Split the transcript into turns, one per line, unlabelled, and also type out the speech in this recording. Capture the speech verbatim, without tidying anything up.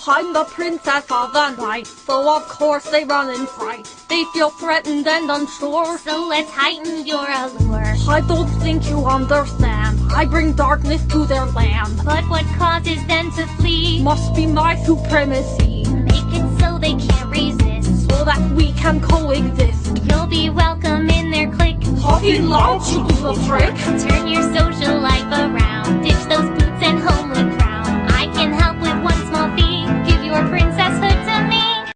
I'm the princess of the night, so of course they run in fright. They feel threatened and unsure,
so let's heighten your allure.
I don't think you understand, I bring darkness to their land.
But what causes them to flee
must be my supremacy.
Make it so they can't resist,
so that we can coexist.
You'll be welcome in their clique.
Talking loud, you do the trick.
Turn your social life around, ditch those